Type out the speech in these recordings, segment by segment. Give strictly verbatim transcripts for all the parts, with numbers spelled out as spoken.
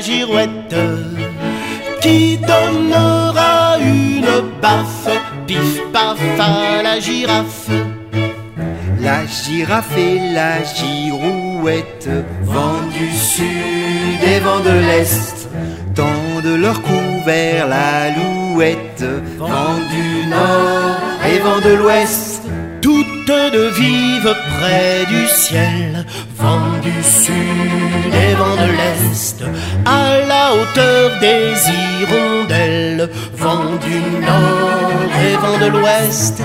girouette, qui donnera une baffe, pif paf à la girafe. La girafe et la girouette, vent du sud et vent de l'est, tendent leur cou vers l'alouette, vent du nord et vent de l'ouest. Toutes deux vivent près du ciel, vent du sud et vent de l'est, à la hauteur des hirondelles, vent du nord et vent de l'ouest.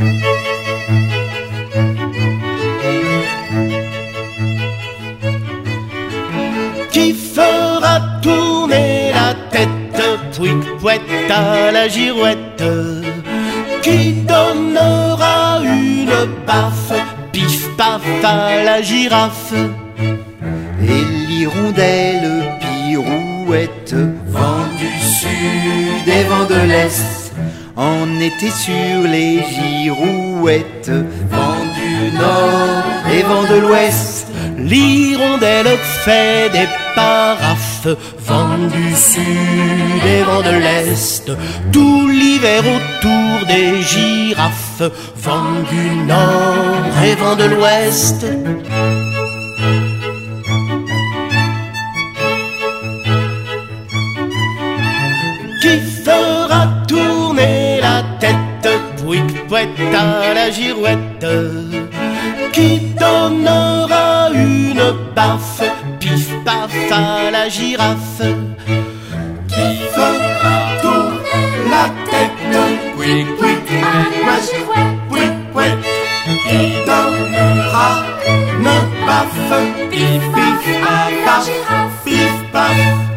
Qui fera tourner la tête, pouic pouette à la girouette, qui donnera une baffe, pif paf à la girafe. Et l'hirondelle pirouette, vent du sud et vent de l'est, en été sur les girouettes, vent du nord et vent de l'ouest. L'hirondelle fait des paraphes, vent du sud et vent de l'est, tout l'hiver autour des girafes, vent du nord et vent de l'ouest. Qui fera tourner la tête, pouic pouette à la girouette, qui donnera une baffe, pif paf à la girafe. Qui fera tourner la tête, pouic pouic pouic pouic pouic, qui donnera une baffe, pif pif paf pif paf.